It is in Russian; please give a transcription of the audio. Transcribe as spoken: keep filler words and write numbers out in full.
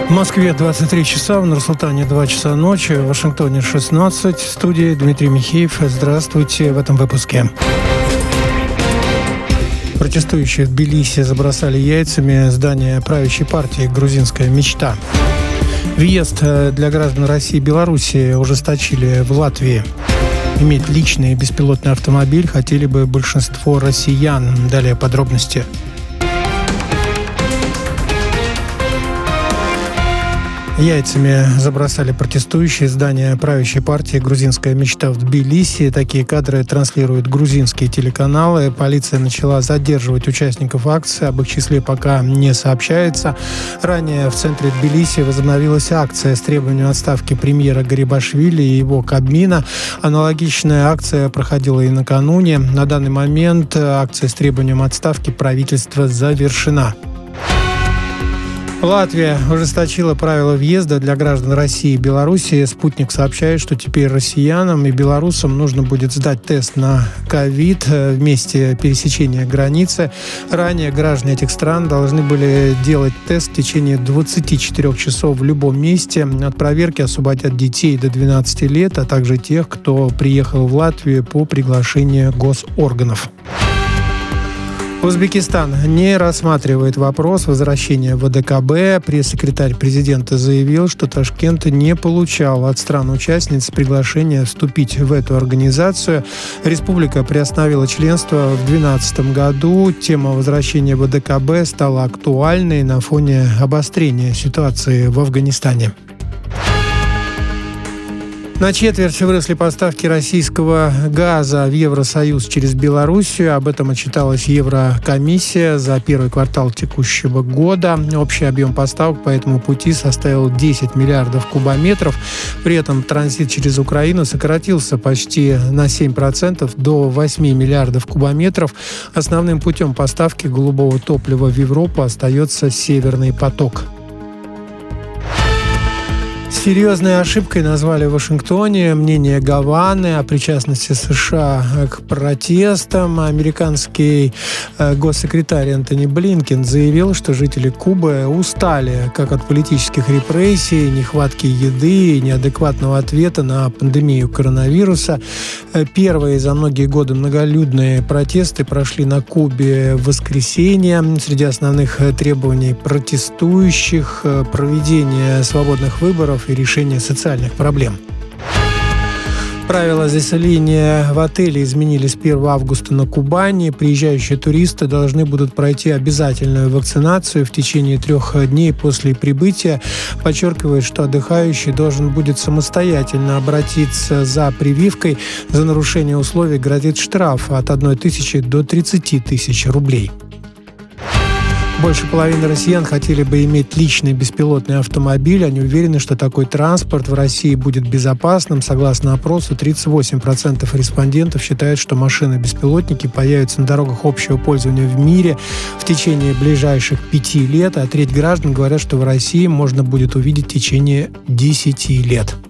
В Москве двадцать три часа, в Нур-Султане два часа ночи, в Вашингтоне шестнадцать. В студии Дмитрий Михеев. Здравствуйте в этом выпуске. Протестующие в Тбилиси забросали яйцами здание правящей партии «Грузинская мечта». Въезд для граждан России и Беларуси ужесточили в Латвии. Иметь личный беспилотный автомобиль хотели бы большинство россиян. Далее подробности. Яйцами забросали протестующие здание правящей партии «Грузинская мечта» в Тбилиси. Такие кадры транслируют грузинские телеканалы. Полиция начала задерживать участников акции. Об их числе пока не сообщается. Ранее в центре Тбилиси возобновилась акция с требованием отставки премьера Гарибашвили и его Кабмина. Аналогичная акция проходила и накануне. На данный момент акция с требованием отставки правительства завершена. Латвия ужесточила правила въезда для граждан России и Беларуси. «Спутник» сообщает, что теперь россиянам и белорусам нужно будет сдать тест на ковид в месте пересечения границы. Ранее граждане этих стран должны были делать тест в течение двадцати четырёх часов в любом месте. От проверки освободят детей до двенадцати лет, а также тех, кто приехал в Латвию по приглашению госорганов. Узбекистан не рассматривает вопрос возвращения в ВДКБ. Пресс-секретарь президента заявил, что Ташкент не получал от стран-участниц приглашения вступить в эту организацию. Республика приостановила членство в две тысячи двенадцатом году. Тема возвращения в ВДКБ стала актуальной на фоне обострения ситуации в Афганистане. На четверть выросли поставки российского газа в Евросоюз через Белоруссию. Об этом отчиталась Еврокомиссия за первый квартал текущего года. Общий объем поставок по этому пути составил десять миллиардов кубометров. При этом транзит через Украину сократился почти на семь процентов до восьми миллиардов кубометров. Основным путем поставки голубого топлива в Европу остается «Северный поток». Серьезной ошибкой назвали в Вашингтоне мнение Гаваны о причастности США к протестам. Американский госсекретарь Энтони Блинкен заявил, что жители Кубы устали как от политических репрессий, нехватки еды и неадекватного ответа на пандемию коронавируса. Первые за многие годы многолюдные протесты прошли на Кубе в воскресенье. Среди основных требований протестующих – проведение свободных выборов и решение социальных проблем. Правила заселения в отеле изменили с первого августа на Кубани. Приезжающие туристы должны будут пройти обязательную вакцинацию в течение трех дней после прибытия. Подчеркивает, что отдыхающий должен будет самостоятельно обратиться за прививкой. За нарушение условий грозит штраф от одной тысячи до тридцати тысяч рублей. Больше половины россиян хотели бы иметь личный беспилотный автомобиль. Они уверены, что такой транспорт в России будет безопасным. Согласно опросу, тридцать восемь процентов респондентов считают, что машины-беспилотники появятся на дорогах общего пользования в мире в течение ближайших пяти лет, а треть граждан говорят, что в России можно будет увидеть в течение десяти лет.